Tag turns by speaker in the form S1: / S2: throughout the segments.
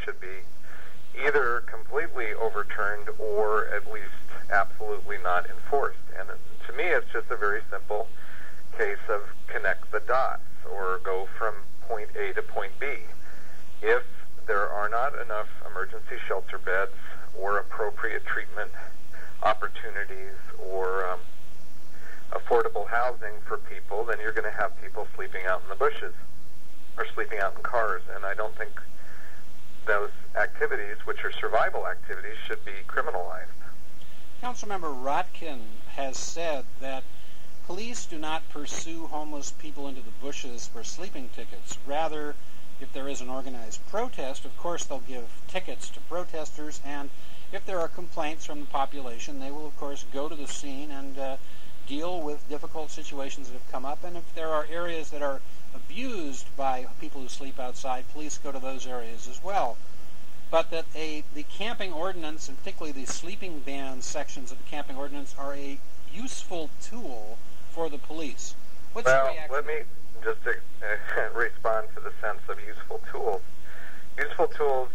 S1: should be either completely overturned or at least absolutely not enforced. And to me, it's just a very simple case of connect the dots, or go from point A to point B. If there are not enough emergency shelter beds or appropriate treatment opportunities or affordable housing for people, then you're going to have people sleeping out in the bushes or sleeping out in cars. And I don't think those activities, which are survival activities, should be criminalized.
S2: Councilmember Rotkin has said that police do not pursue homeless people into the bushes for sleeping tickets. Rather, if there is an organized protest, of course they'll give tickets to protesters, and if there are complaints from the population, they will of course go to the scene and deal with difficult situations that have come up. And if there are areas that are abused by people who sleep outside, police go to those areas as well. But that the camping ordinance, and particularly the sleeping ban sections of the camping ordinance, are a useful tool for the police. What's your reaction?
S1: Let me just respond to the sense of useful tools. Useful tools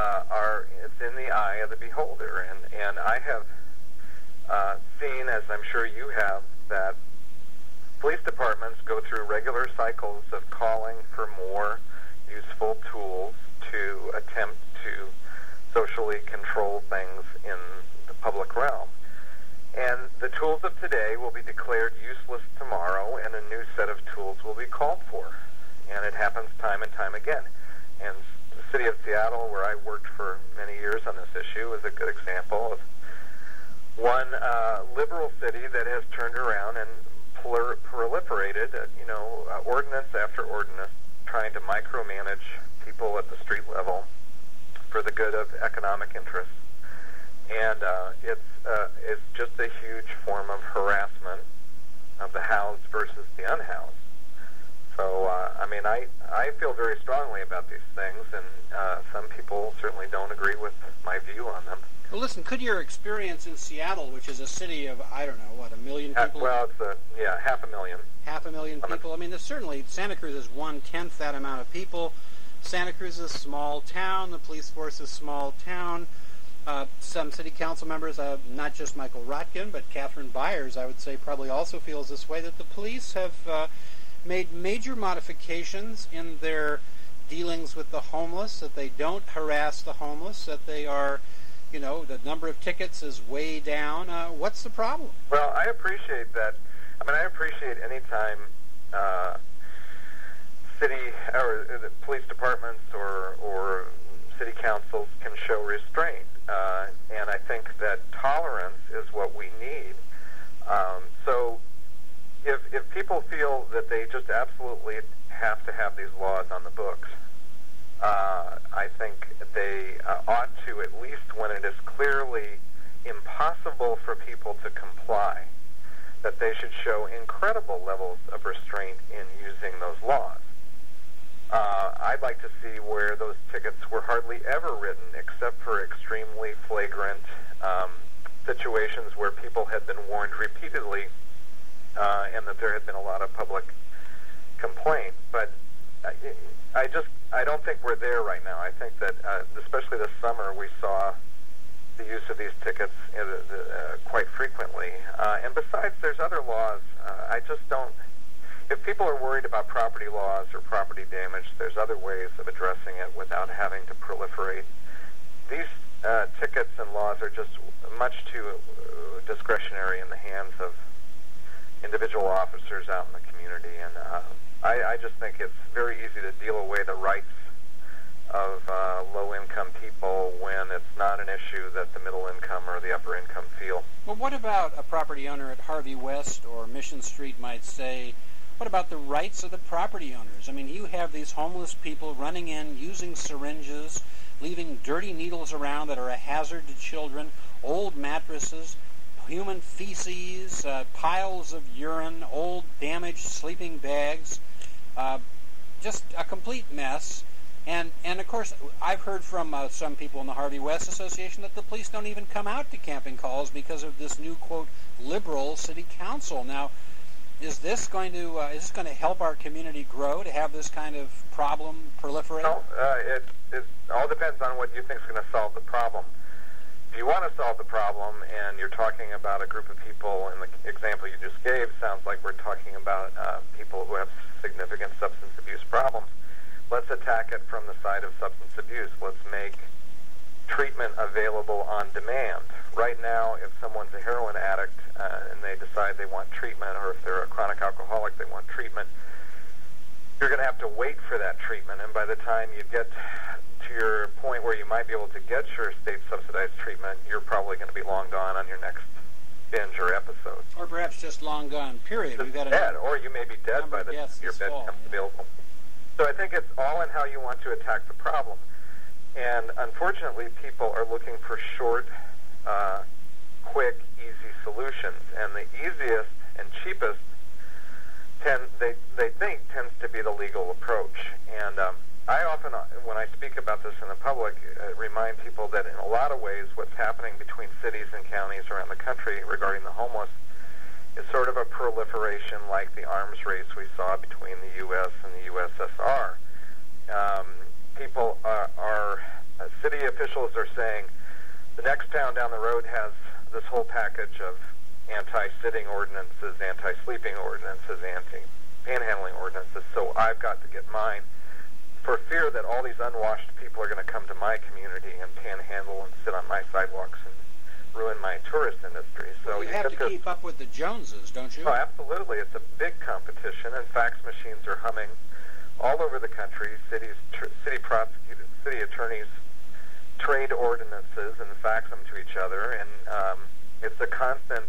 S1: it's in the eye of the beholder, and I have seen, as I'm sure you have, that police departments go through regular cycles of calling for more useful tools to attempt to socially control things in the public realm. And the tools of today will be declared useless tomorrow, and a new set of tools will be called for. And it happens time and time again. And the city of Seattle, where I worked for many years on this issue, is a good example of one liberal city that has turned around and proliferated, ordinance after ordinance, trying to micromanage people at the street level for the good of economic interests. And it's just a huge form of harassment of the housed versus the unhoused. So, I feel very strongly about these things, and some people certainly don't agree with my view on them.
S2: Well, listen, could your experience in Seattle, which is a city of, I don't know, what, 1 million people?
S1: Well, it's 500,000.
S2: 500,000 people. I mean, certainly Santa Cruz is 1/10 that amount of people. Santa Cruz is a small town. The police force is a small town. Some city council members, not just Michael Rotkin, but Catherine Byers, I would say, probably also feels this way, that the police have made major modifications in their dealings with the homeless, that they don't harass the homeless, that they are, the number of tickets is way down. What's the problem?
S1: Well, I appreciate that. I appreciate any time city or the police departments or city councils can show restraint. And I think that tolerance is what we need. So if people feel that they just absolutely have to have these laws on the books, I think they ought to, at least when it is clearly impossible for people to comply, that they should show incredible levels of restraint in using those laws. I'd like to see where those tickets were hardly ever written, except for extremely flagrant situations where people had been warned repeatedly and that there had been a lot of public complaint. But I don't think we're there right now. I think that, especially this summer, we saw the use of these tickets quite frequently. And besides, there's other laws. I just don't... If people are worried about property laws or property damage, there's other ways of addressing it without having to proliferate. These tickets and laws are just much too discretionary in the hands of individual officers out in the community, and I just think it's very easy to deal away the rights of low-income people when it's not an issue that the middle income or the upper income feel.
S2: Well, what about a property owner at Harvey West or Mission Street might say, what about the rights of the property owners? I mean, you have these homeless people running in, using syringes, leaving dirty needles around that are a hazard to children, old mattresses, human feces, piles of urine, old damaged sleeping bags, just a complete mess. And of course, I've heard from some people in the Harvey West Association that the police don't even come out to camping calls because of this new, quote, liberal city council. Now, is this going to help our community grow, to have this kind of problem proliferate?
S1: No, All depends on what you think is going to solve the problem. If you want to solve the problem and you're talking about a group of people, in the example you just gave, sounds like we're talking about people who have significant substance abuse problems. Let's attack it from the side of substance abuse. Let's make treatment available on demand. Right now, if someone's a heroin addict and they decide they want treatment, or if they're a chronic alcoholic, they want treatment, you're going to have to wait for that treatment. And by the time you get to your point where you might be able to get your state-subsidized treatment, you're probably going to be long gone on your next binge or episode.
S2: Or perhaps just long gone, period.
S1: Just dead, or you may be dead by the time your bed becomes available. So I think it's all in how you want to attack the problem. And unfortunately, people are looking for short, quick, easy solutions. And the easiest and cheapest they think tends to be the legal approach. And I often, when I speak about this in the public, remind people that in a lot of ways what's happening between cities and counties around the country regarding the homeless is sort of a proliferation like the arms race we saw between the U.S. and the USSR. City officials are saying the next town down the road has this whole package of anti-sitting ordinances, anti-sleeping ordinances, anti-panhandling ordinances, so I've got to get mine, for fear that all these unwashed people are going to come to my community and panhandle and sit on my sidewalks and ruin my tourist industry. So
S2: well, you have to keep up with the Joneses, don't you?
S1: Oh, absolutely. It's a big competition, and fax machines are humming all over the country. City prosecutors, city attorneys trade ordinances and fax them to each other, and it's a constant,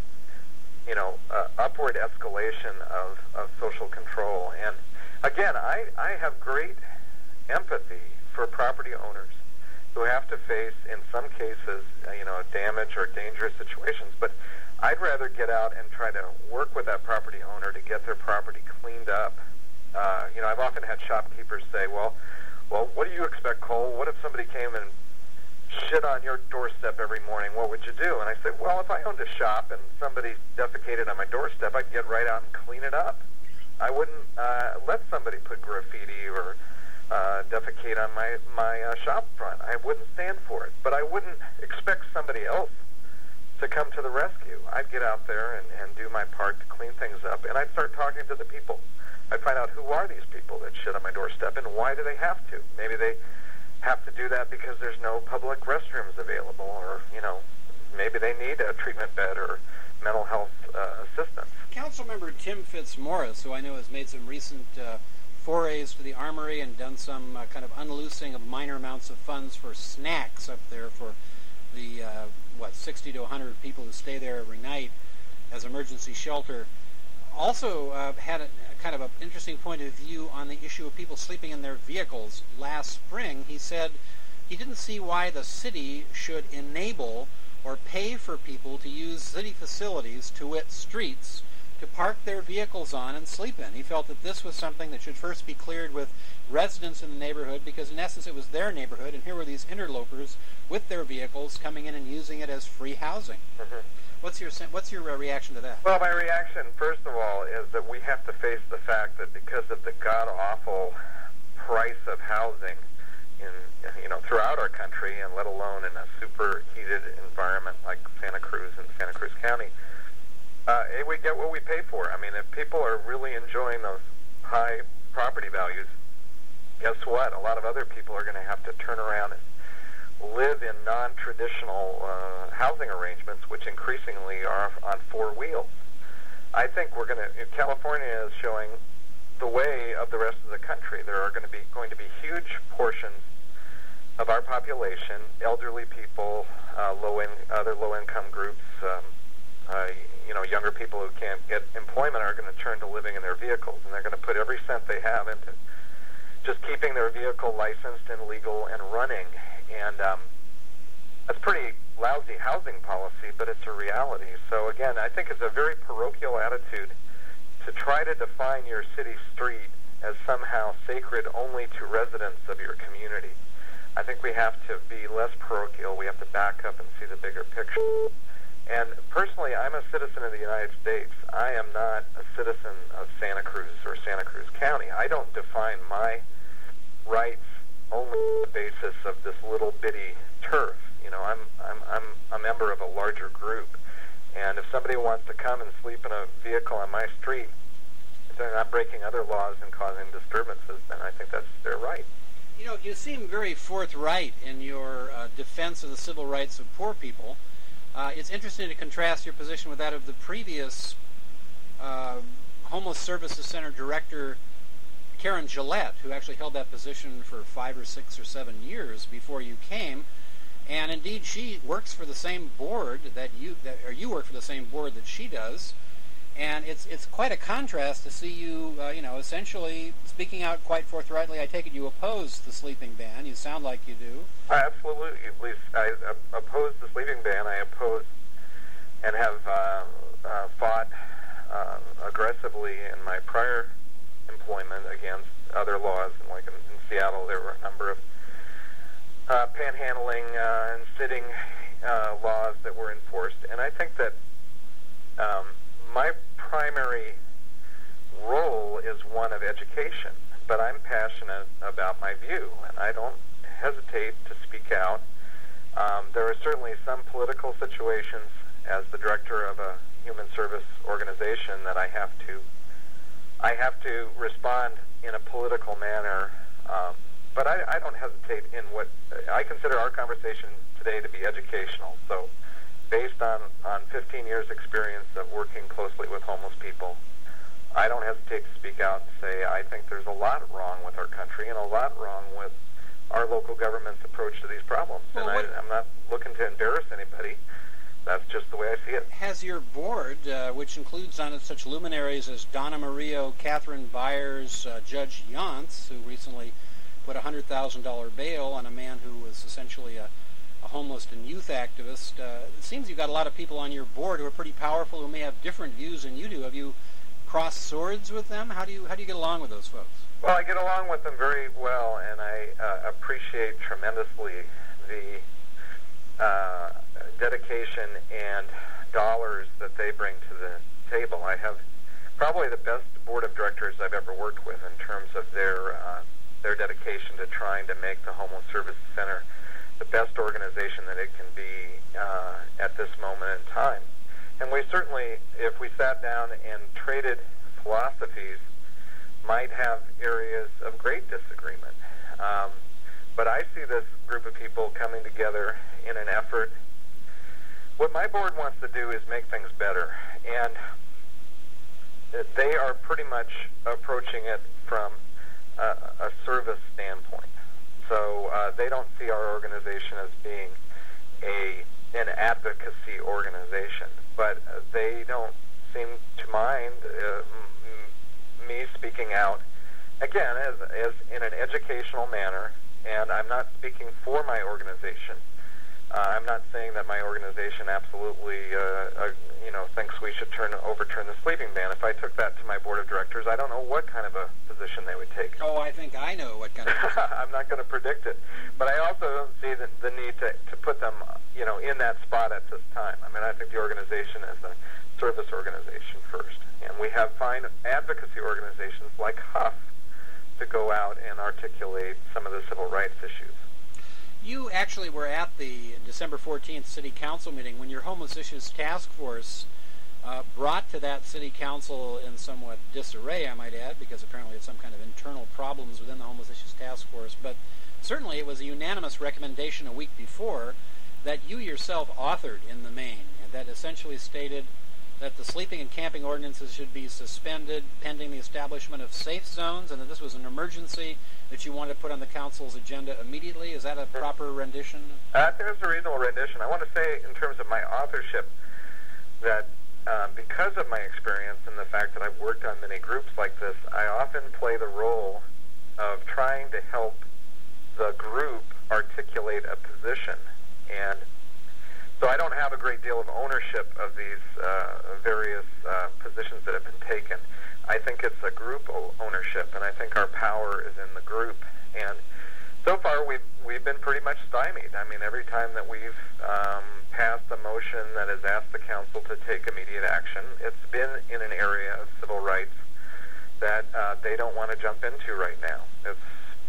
S1: upward escalation of social control. And again, I have great empathy for property owners who have to face, in some cases, damage or dangerous situations. But I'd rather get out and try to work with that property owner to get their property cleaned up. I've often had shopkeepers say, well, what do you expect, Cole? What if somebody came and shit on your doorstep every morning? What would you do? And I said, well, if I owned a shop and somebody defecated on my doorstep, I'd get right out and clean it up. I wouldn't let somebody put graffiti or defecate on my shop front. I wouldn't stand for it. But I wouldn't expect somebody else to come to the rescue. I'd get out there and do my part to clean things up, and I'd start talking to the people. I'd find out who are these people that shit on my doorstep, and why do they have to? Maybe they have to do that because there's no public restrooms available, or, maybe they need a treatment bed or mental health assistance.
S2: Councilmember Tim Fitzmaurice, who I know has made some recent forays to the Armory and done some kind of unloosing of minor amounts of funds for snacks up there for the, 60 to 100 people who stay there every night as emergency shelter, also had a kind of an interesting point of view on the issue of people sleeping in their vehicles. Last spring, he said he didn't see why the city should enable or pay for people to use city facilities, to wit streets, to park their vehicles on and sleep in. He felt that this was something that should first be cleared with residents in the neighborhood, because in essence it was their neighborhood, and here were these interlopers with their vehicles coming in and using it as free housing. Mm-hmm. What's your reaction to that?
S1: Well, my reaction, first of all, is that we have to face the fact that because of the god-awful price of housing throughout our country, and let alone in a superheated environment like Santa Cruz and Santa Cruz County, we get what we pay for. I mean, if people are really enjoying those high property values, guess what? A lot of other people are going to have to turn around and live in non-traditional housing arrangements, which increasingly are on four wheels. I think California is showing the way of the rest of the country. There are going to be huge portions of our population, elderly people, other low-income groups, younger people who can't get employment are going to turn to living in their vehicles, and they're going to put every cent they have into just keeping their vehicle licensed and legal and running. And that's pretty lousy housing policy, but it's a reality. So again, I think it's a very parochial attitude to try to define your city street as somehow sacred only to residents of your community. I think we have to be less parochial. We have to back up and see the bigger picture. And personally, I'm a citizen of the United States. I am not a citizen of Santa Cruz or Santa Cruz County. I don't define my rights only on the basis of this little bitty turf. You know, I'm a member of a larger group, and if somebody wants to come and sleep in a vehicle on my street, if they're not breaking other laws and causing disturbances, then I think that's their right.
S2: You know, you seem very forthright in your defense of the civil rights of poor people. It's interesting to contrast your position with that of the previous Homeless Services Center director, Karen Gillette, who actually held that position for 5 or 6 or 7 years before you came. And indeed, she works for the same board or you work for the same board that she does. And it's quite a contrast to see you, essentially speaking out quite forthrightly. I take it you oppose the sleeping ban. You sound like you do.
S1: Absolutely. At least I oppose the sleeping ban. I oppose and have fought aggressively in my prior employment against other laws. And like in Seattle, there were a number of panhandling and sitting laws that were enforced. And I think that my primary role is one of education, but I'm passionate about my view, and I don't hesitate to speak out. There are certainly some political situations as the director of a human service organization that I have to respond in a political manner, but I don't hesitate in what I consider our conversation today to be educational. So based on 15 years experience of working closely with homeless people, I don't hesitate to speak out and say I think there's a lot wrong with our country and a lot wrong with our local government's approach to these problems. Well, and I'm not looking to embarrass anybody. That's just the way I see it.
S2: Has your board, which includes on it such luminaries as Donna Murillo, Catherine Byers, Judge Yantz, who recently put a $100,000 bail on a man who was essentially a homeless and youth activist, it seems you've got a lot of people on your board who are pretty powerful, who may have different views than you do. Have you crossed swords with them? How do you get along with those folks?
S1: Well, I get along with them very well, and I appreciate tremendously the dedication and dollars that they bring to the table. I have probably the best board of directors I've ever worked with in terms of their dedication to trying to make the Homeless Services Center the best organization that it can be at this moment in time. And we certainly, if we sat down and traded philosophies, might have areas of great disagreement. But I see this group of people coming together in an effort. What my board wants to do is make things better. And they are pretty much approaching it from a service standpoint. So they don't see our organization as being an advocacy organization, but they don't seem to mind me speaking out, again, as in an educational manner, and I'm not speaking for my organization. I'm not saying that my organization absolutely, thinks we should overturn the sleeping ban. If I took that to my board of directors, I don't know what kind of a position they would take.
S2: Oh, I think I know what kind of position.
S1: I'm not going to predict it. But I also don't see the need to put them, in that spot at this time. I mean, I think the organization is a service organization first. And we have fine advocacy organizations like HUF to go out and articulate some of the civil rights issues.
S2: You actually were at the December 14th City Council meeting when your Homeless Issues Task Force brought to that City Council in somewhat disarray, I might add, because apparently it's some kind of internal problems within the Homeless Issues Task Force. But certainly it was a unanimous recommendation a week before that you yourself authored in the main, and that essentially stated that the sleeping and camping ordinances should be suspended pending the establishment of safe zones, and that this was an emergency that you wanted to put on the council's agenda immediately. Is that a proper rendition?
S1: I think it's a reasonable rendition. I want to say, in terms of my authorship, that because of my experience and the fact that I've worked on many groups like this, I often play the role of trying to help the group articulate a position. And so I don't have a great deal of ownership of these various positions that have been taken. I think it's a group ownership, and I think our power is in the group. And so far, we've been pretty much stymied. I mean, every time that we've passed a motion that has asked the council to take immediate action, it's been in an area of civil rights that they don't want to jump into right now. It's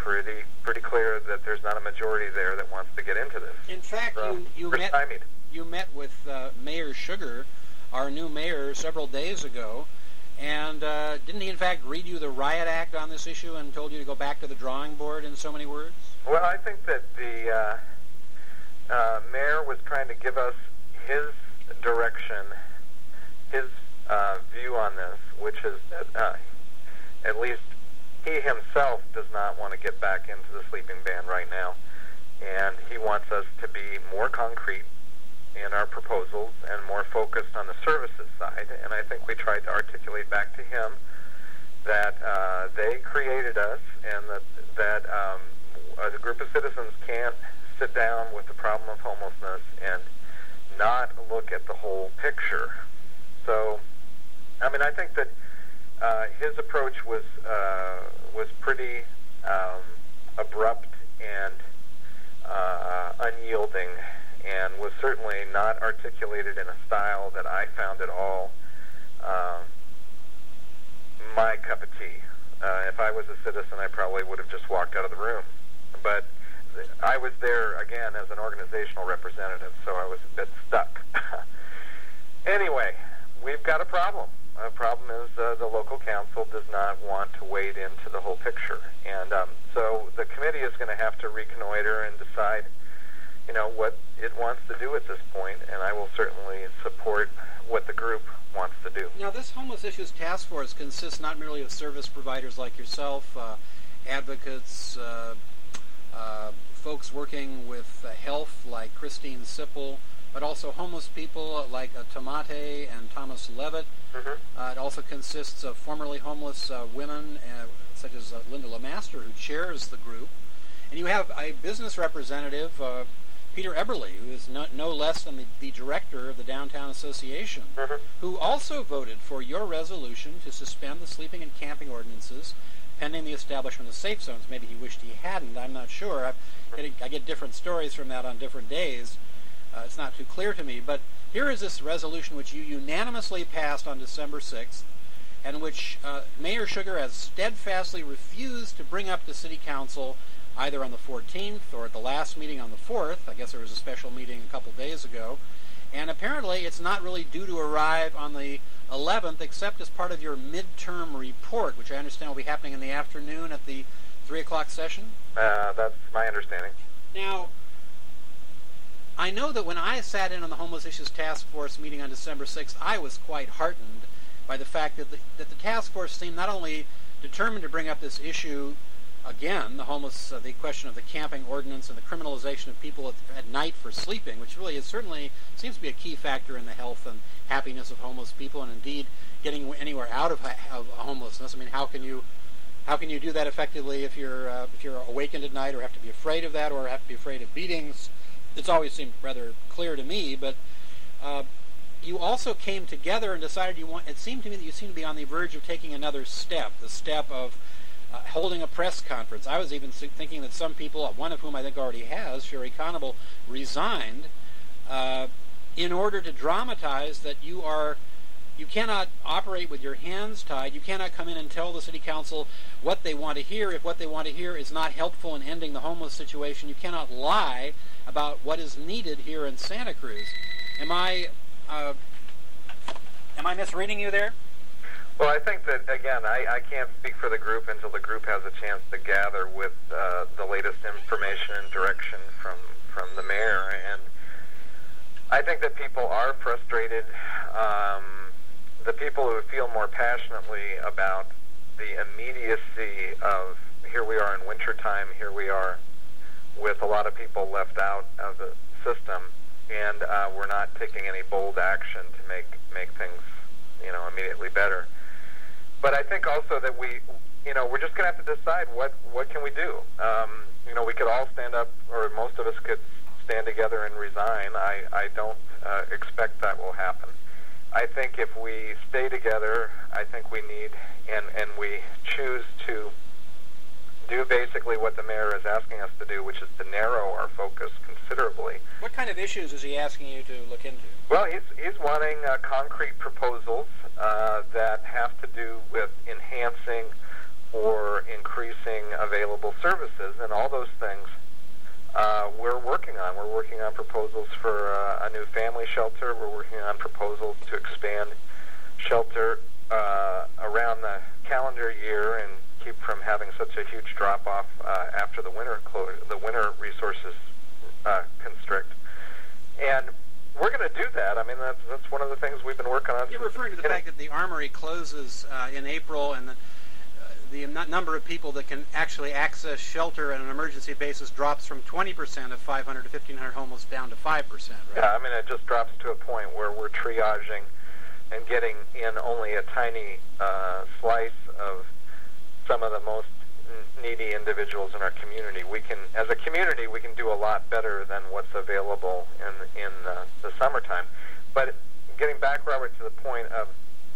S1: pretty clear that there's not a majority there that wants to get into this.
S2: In fact,
S1: So,
S2: you met with Mayor Sugar, our new mayor, several days ago, and didn't he in fact read you the riot act on this issue and told you to go back to the drawing board in so many words?
S1: Well, I think that the mayor was trying to give us his direction, his view on this, which is that at least he himself does not want to get back into the sleeping ban right now, and he wants us to be more concrete in our proposals and more focused on the services side. And I think we tried to articulate back to him that they created us, and that a group of citizens can't sit down with the problem of homelessness and not look at the whole picture. So, I mean, I think that his approach was pretty abrupt and unyielding, and was certainly not articulated in a style that I found at all my cup of tea. If I was a citizen, I probably would have just walked out of the room. But I was there, again, as an organizational representative, so I was a bit stuck. Anyway, we've got a problem. The problem is the local council does not want to wade into the whole picture. And so the committee is going to have to reconnoiter and decide, what it wants to do at this point, and I will certainly support what the group wants to do.
S2: Now, this Homeless Issues Task Force consists not merely of service providers like yourself, advocates, folks working with health like Christine Sippel, but also homeless people like Tamate and Thomas Levitt.
S1: Mm-hmm.
S2: It also consists of formerly homeless women such as Linda LeMaster, who chairs the group. And you have a business representative, Peter Eberly, who is no less than the director of the Downtown Association,
S1: mm-hmm.
S2: who also voted for your resolution to suspend the sleeping and camping ordinances pending the establishment of safe zones. Maybe he wished he hadn't. I'm not sure. I get different stories from that on different days. It's not too clear to me. But here is this resolution which you unanimously passed on December 6th, and which Mayor Sugar has steadfastly refused to bring up to City Council either on the 14th or at the last meeting on the 4th. I guess there was a special meeting a couple days ago. And apparently it's not really due to arrive on the 11th, except as part of your midterm report, which I understand will be happening in the afternoon at the 3 o'clock session?
S1: That's my understanding.
S2: Now, I know that when I sat in on the Homeless Issues Task Force meeting on December 6th, I was quite heartened by the fact that the task force seemed not only determined to bring up this issue again, the question of the camping ordinance and the criminalization of people at night for sleeping, which really certainly seems to be a key factor in the health and happiness of homeless people, and indeed getting anywhere out of homelessness. I mean, how can you do that effectively if you're awakened at night, or have to be afraid of that, or have to be afraid of beatings? It's always seemed rather clear to me, but you also came together and decided it seemed to me that you seemed to be on the verge of taking another step, the step of holding a press conference. I was even thinking that some people, one of whom I think already has, Sherry Conable, resigned in order to dramatize that you cannot operate with your hands tied. You cannot come in and tell the City Council what they want to hear if what they want to hear is not helpful in ending the homeless situation. You cannot lie about what is needed here in Santa Cruz. Am I misreading you there?
S1: Well, I think that, again, I can't speak for the group until the group has a chance to gather with the latest information and direction from the mayor. And I think that people are frustrated. The people who feel more passionately about the immediacy of, here we are in wintertime, here we are with a lot of people left out of the system, and we're not taking any bold action to make things, immediately better. But I think also that we're just going to have to decide what can we do. We could all stand up, or most of us could stand together and resign. I don't expect that will happen. I think if we stay together, I think we need, and we choose to do basically what the mayor is asking us to do, which is to narrow our focus considerably.
S2: What kind of issues is he asking you to look into?
S1: Well, he's wanting concrete proposals that have to do with enhancing or increasing available services, and all those things we're working on. We're working on proposals for a new family shelter. We're working on proposals to expand shelter around the calendar year and keep from having such a huge drop-off after the winter resources constrict. And we're going to do that. I mean, that's one of the things we've been working on.
S2: You're referring to the fact that the Armory closes in April, and the number of people that can actually access shelter on an emergency basis drops from 20% of 500 to 1,500 homeless down to 5%, right?
S1: Yeah, I mean, it just drops to a point where we're triaging and getting in only a tiny slice of some of the most needy individuals in our community. We can, as a community, we can do a lot better than what's available in the summertime. But getting back, Robert, to the point of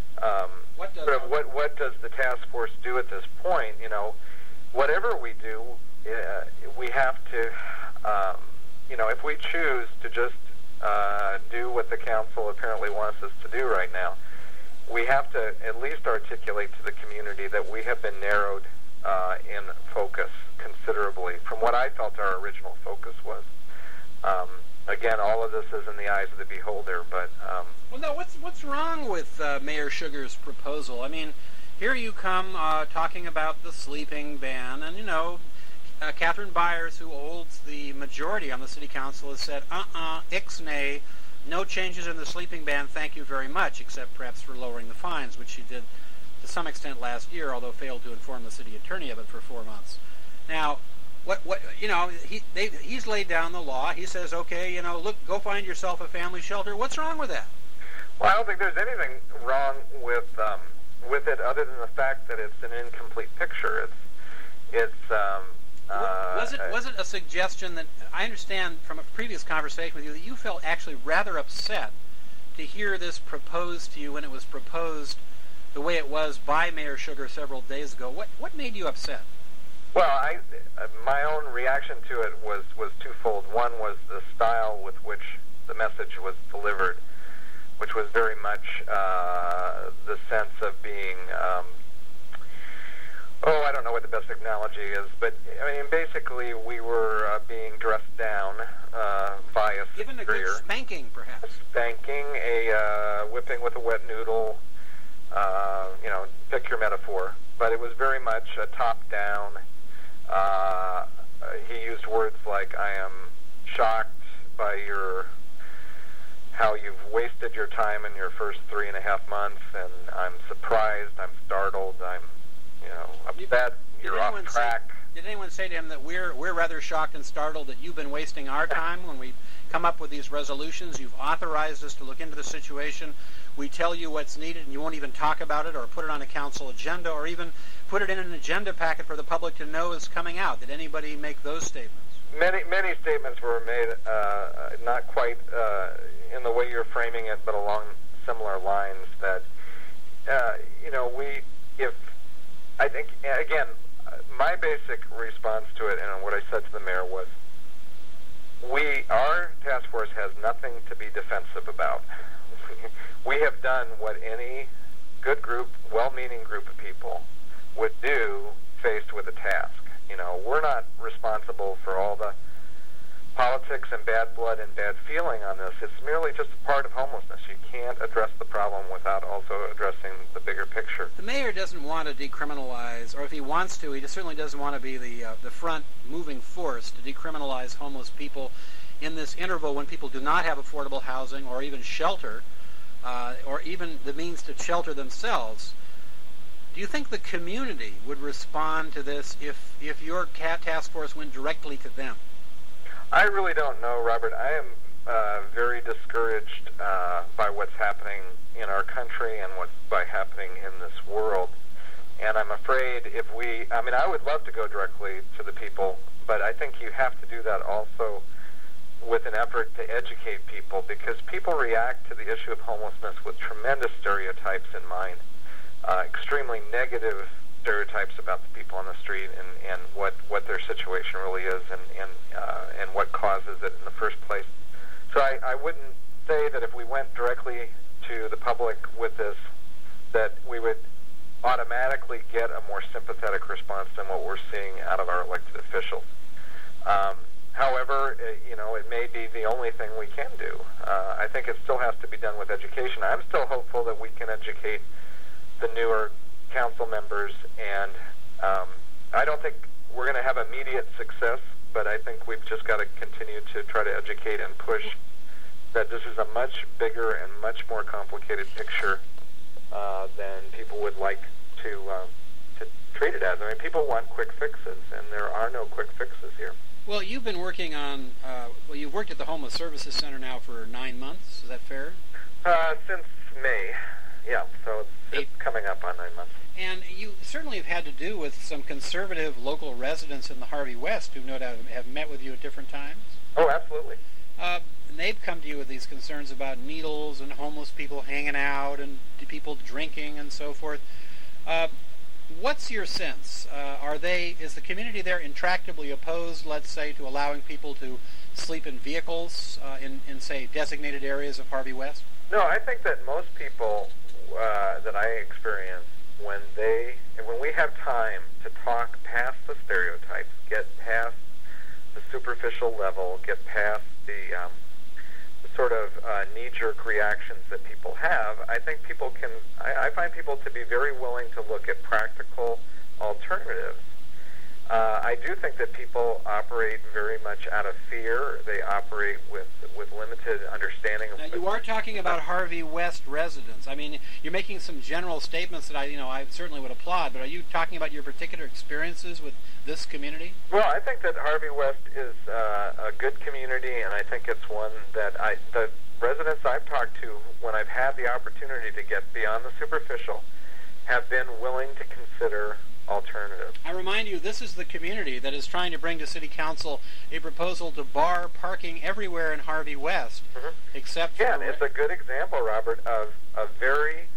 S1: what does the task force do at this point? You know, whatever we do, we have to, if we choose to just do what the council apparently wants us to do right now, we have to at least articulate to the community that we have been narrowed in focus considerably from what I felt our original focus was. Again, all of this is in the eyes of the beholder, but...
S2: Well, no, what's wrong with Mayor Sugar's proposal? I mean, here you come talking about the sleeping ban, and, Catherine Byers, who holds the majority on the city council, has said, ixnay, no changes in the sleeping ban, thank you very much, except perhaps for lowering the fines, which she did to some extent last year, although failed to inform the city attorney of it for 4 months. Now, he's laid down the law. He says, okay, look, go find yourself a family shelter. What's wrong with that?
S1: Well, I don't think there's anything wrong with it other than the fact that it's an incomplete picture.
S2: Was it a suggestion that, I understand from a previous conversation with you, that you felt actually rather upset to hear this proposed to you when it was proposed the way it was by Mayor Sugar several days ago? What made you upset?
S1: Well, my own reaction to it was twofold. One was the style with which the message was delivered, which was very much the sense of being, I don't know what the best analogy is, but I mean, basically we were being dressed down by a
S2: given a good spanking, perhaps.
S1: Spanking, a whipping with a wet noodle, pick your metaphor. But it was very much a top-down. He used words like, I am shocked by how you've wasted your time in your first 3.5 months, and I'm surprised, I'm startled, I'm, upset, you're off track.
S2: Did anyone say to him that we're rather shocked and startled that you've been wasting our time when we come up with these resolutions? You've authorized us to look into the situation. We tell you what's needed, and you won't even talk about it or put it on a council agenda or even put it in an agenda packet for the public to know is coming out. Did anybody make those statements?
S1: Many statements were made, not quite in the way you're framing it, but along similar lines that, I think, again, my basic response to it and what I said to the mayor was, our task force has nothing to be defensive about. We have done what any good group, well-meaning group of people would do faced with a task. We're not responsible for all the politics and bad blood and bad feeling on this. It's merely just a part of homelessness. You can't address the problem without also addressing the bigger picture.
S2: The mayor doesn't want to decriminalize, or if he wants to, he certainly doesn't want to be the front moving force to decriminalize homeless people in this interval when people do not have affordable housing or even shelter, or even the means to shelter themselves. Do you think the community would respond to this if your task force went directly to them?
S1: I really don't know, Robert. I am very discouraged by what's happening in our country and what's happening in this world. And I'm afraid I would love to go directly to the people, but I think you have to do that also with an effort to educate people, because people react to the issue of homelessness with tremendous stereotypes in mind, extremely negative stereotypes about the people on the street and what their situation really is and what causes it in the first place. So I wouldn't say that if we went directly to the public with this, that we would automatically get a more sympathetic response than what we're seeing out of our elected officials. However, it may be the only thing we can do. I think it still has to be done with education. I'm still hopeful that we can educate the newer council members, and I don't think we're going to have immediate success, but I think we've just got to continue to try to educate and push that this is a much bigger and much more complicated picture than people would like to treat it as. I mean, people want quick fixes, and there are no quick fixes here.
S2: Well, you've been working on, you've worked at the Homeless Services Center now for 9 months. Is that fair?
S1: Since May, yeah. So it's coming up on 9 months.
S2: And you certainly have had to do with some conservative local residents in the Harvey West who no doubt have met with you at different times.
S1: Oh, absolutely.
S2: And they've come to you with these concerns about needles and homeless people hanging out and people drinking and so forth. What's your sense? Is the community there intractably opposed, let's say, to allowing people to sleep in vehicles in say, designated areas of Harvey West?
S1: No, I think that most people that I experience, when we have time to talk past the stereotypes, get past the superficial level, get past the sort of knee-jerk reactions that people have, I think people can. I find people to be very willing to look at practical alternatives. I do think that people operate very much out of fear. They operate with limited understanding of.
S2: Now, you are talking about Harvey West residents. I mean, you're making some general statements that I certainly would applaud. But are you talking about your particular experiences with this community?
S1: Well, I think that Harvey West is a good community, and I think it's one that the residents I've talked to, when I've had the opportunity to get beyond the superficial, have been willing to consider alternatives.
S2: I remind you, this is the community that is trying to bring to City Council a proposal to bar parking everywhere in Harvey West, except for...
S1: Yeah, and it's a good example, Robert, of a very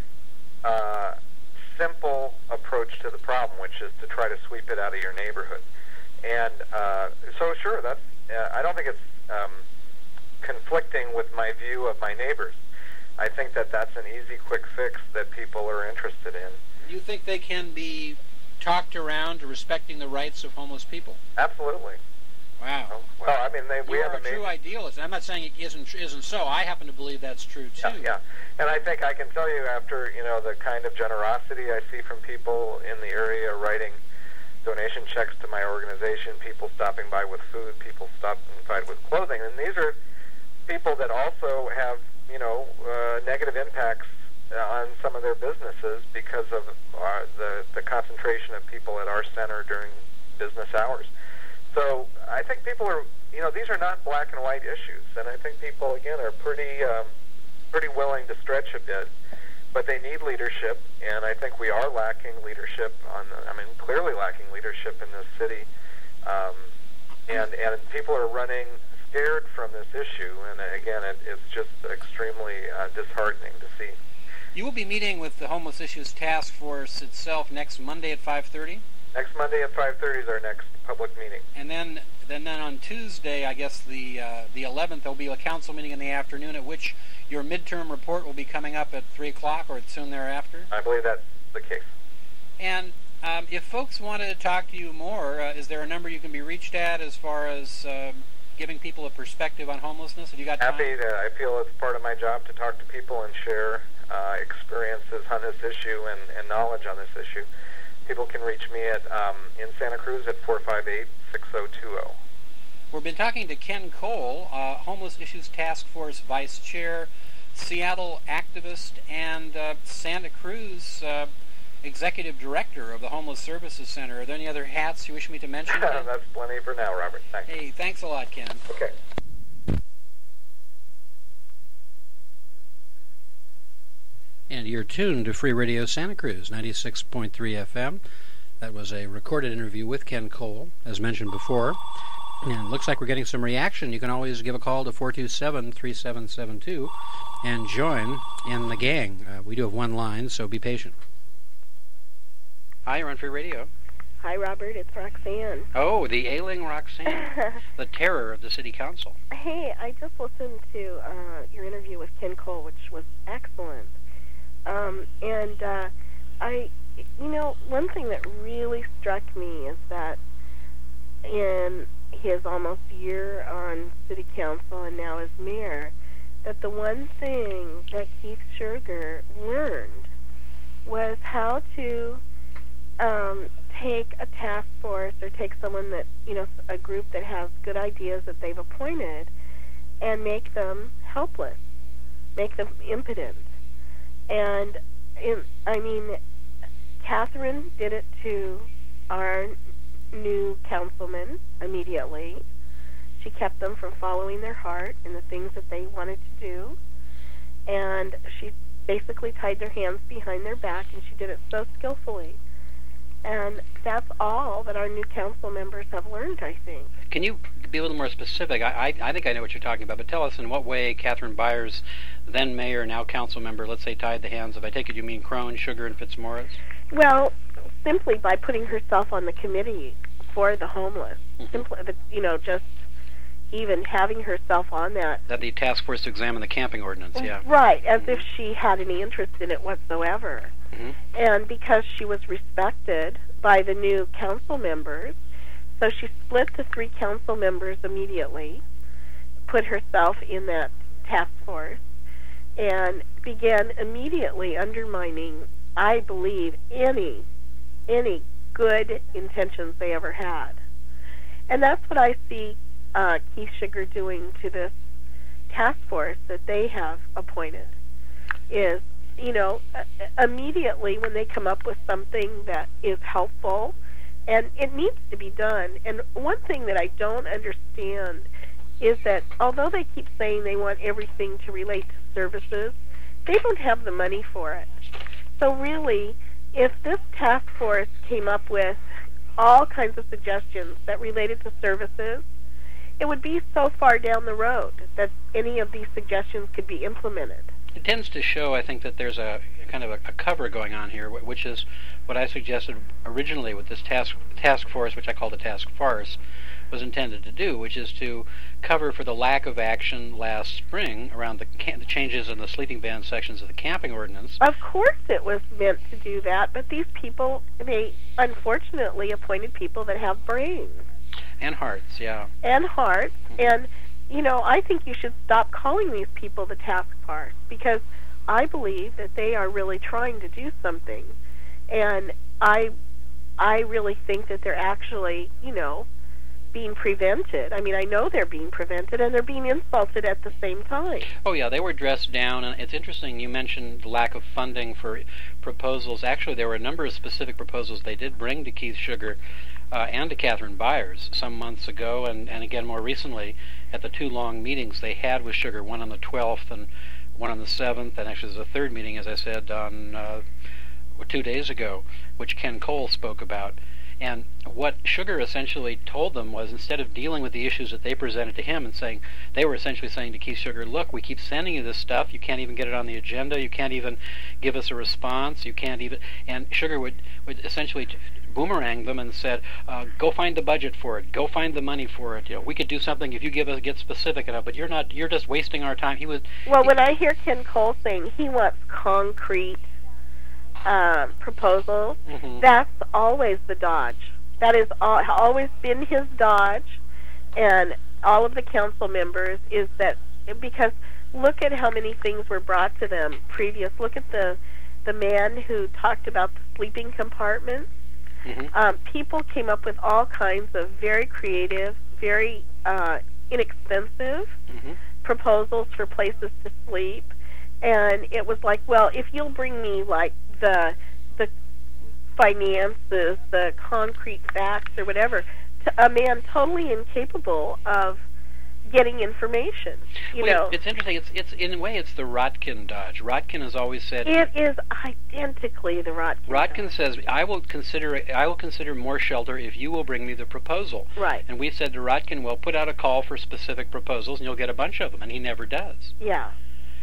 S1: simple approach to the problem, which is to try to sweep it out of your neighborhood. And so, sure, that's. I don't think it's conflicting with my view of my neighbors. I think that that's an easy, quick fix that people are interested in.
S2: You think they can be talked around to respecting the rights of homeless people?
S1: Absolutely.
S2: Wow.
S1: Well, I mean, we have
S2: a true idealist. I'm not saying it isn't so. I happen to believe that's true too.
S1: Yeah. And I think I can tell you, after the kind of generosity I see from people in the area writing donation checks to my organization, people stopping by with food, people stopping by with clothing, and these are people that also have negative impacts on some of their businesses because of the concentration of people at our center during business hours. So I think people are, these are not black and white issues, and I think people, again, are pretty willing to stretch a bit, but they need leadership, and I think we are lacking leadership clearly lacking leadership in this city, and people are running scared from this issue, and again, it's just extremely disheartening to see.
S2: You will be meeting with the Homeless Issues Task Force itself next Monday at 5:30?
S1: Next Monday at 5:30 is our next public meeting.
S2: And then on Tuesday, I guess the 11th, there will be a council meeting in the afternoon at which your midterm report will be coming up at 3 o'clock or soon thereafter?
S1: I believe that's the case.
S2: And if folks wanted to talk to you more, is there a number you can be reached at as far as giving people a perspective on homelessness? Have you got time?
S1: Happy to. I feel it's part of my job to talk to people and share experiences on this issue and knowledge on this issue. People can reach me at in Santa Cruz at 458-6020.
S2: We've been talking to Ken Cole, Homeless Issues Task Force Vice Chair, Seattle activist, and Santa Cruz Executive Director of the Homeless Services Center. Are there any other hats you wish me to mention?
S1: That's plenty for now, Robert. Thanks.
S2: Hey, thanks a lot, Ken.
S1: Okay.
S2: And you're tuned to Free Radio Santa Cruz, 96.3 FM. That was a recorded interview with Ken Cole, as mentioned before. And it looks like we're getting some reaction. You can always give a call to 427-3772 and join in the gang. We do have one line, so be patient. Hi, you're on Free Radio.
S3: Hi, Robert. It's Roxanne.
S2: Oh, the ailing Roxanne, the terror of the City Council.
S3: Hey, I just listened to your interview with Ken Cole, which was excellent. one thing that really struck me is that in his almost year on city council and now as mayor, that the one thing that Keith Sugar learned was how to take a task force or take someone that, a group that has good ideas that they've appointed and make them helpless, make them impotent. And, Catherine did it to our new councilman immediately. She kept them from following their heart and the things that they wanted to do. And she basically tied their hands behind their back, and she did it so skillfully. And that's all that our new council members have learned, I think.
S4: Can you be a little more specific? I think I know what you're talking about, but tell us in what way Catherine Byers, then mayor, now council member, let's say, tied the hands of, I take it you mean Crone, Sugar, and Fitzmaurice?
S3: Well, simply by putting herself on the committee for the homeless. Simply, just even having herself on that.
S4: That the task force to examine the camping ordinance, yeah.
S3: Right, as if she had any interest in it whatsoever. And because she was respected by the new council members, so she split the 3 council members immediately, put herself in that task force, and began immediately undermining, I believe, any good intentions they ever had. And that's what I see Keith Sugar doing to this task force that they have appointed, is, immediately when they come up with something that is helpful, and it needs to be done. And one thing that I don't understand is that although they keep saying they want everything to relate to services, they don't have the money for it. So really, if this task force came up with all kinds of suggestions that related to services, it would be so far down the road that any of these suggestions could be implemented.
S4: It tends to show, I think, that there's a kind of a cover going on here, which is what I suggested originally with this task force, which I call the task farce, was intended to do, which is to cover for the lack of action last spring around the changes in the sleeping ban sections of the camping ordinance.
S3: Of course it was meant to do that, but these people, they unfortunately appointed people that have brains.
S4: And hearts, yeah.
S3: And hearts, and I think you should stop calling these people the task force, because I believe that they are really trying to do something. And I really think that they're actually, being prevented. I know they're being prevented, and they're being insulted at the same time.
S4: Oh, yeah, they were dressed down, and it's interesting, you mentioned the lack of funding for proposals. Actually, there were a number of specific proposals they did bring to Keith Sugar and to Catherine Byers some months ago, and again more recently at the 2 long meetings they had with Sugar, one on the 12th and one on the 7th, and actually there's a 3rd meeting, as I said, on 2 days ago, which Ken Cole spoke about. And what Sugar essentially told them was, instead of dealing with the issues that they presented to him and saying, they were essentially saying to Keith Sugar, look, we keep sending you this stuff, you can't even get it on the agenda, you can't even give us a response, you can't even, and Sugar would essentially boomerang them and said, go find the budget for it, go find the money for it, we could do something if you get specific enough, but you're just wasting our time.
S3: When I hear Ken Cole saying he wants concrete proposals, that's always the dodge. That has always been his dodge, and all of the council members, is that, because look at how many things were brought to them previous. Look at the man who talked about the sleeping compartments. People came up with all kinds of very creative, very inexpensive proposals for places to sleep, and it was like, well, if you'll bring me like the finances, the concrete facts, or whatever, to a man totally incapable of getting information.
S4: It's interesting. It's in a way, it's the Rotkin dodge. Rotkin has always said
S3: it is identically the Rotkin.
S4: Rotkin
S3: dodge.
S4: says, I will consider more shelter if you will bring me the proposal.
S3: Right.
S4: And we said to Rotkin, well, put out a call for specific proposals, and you'll get a bunch of them, and he never does.
S3: Yeah.